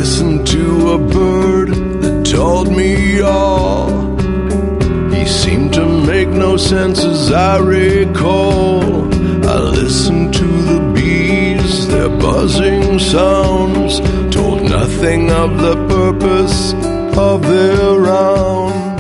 listened to a bird that told me all. He seemed to make no sense as I recall. I listened to the bees, their buzzing sounds told nothing of the purpose of their round.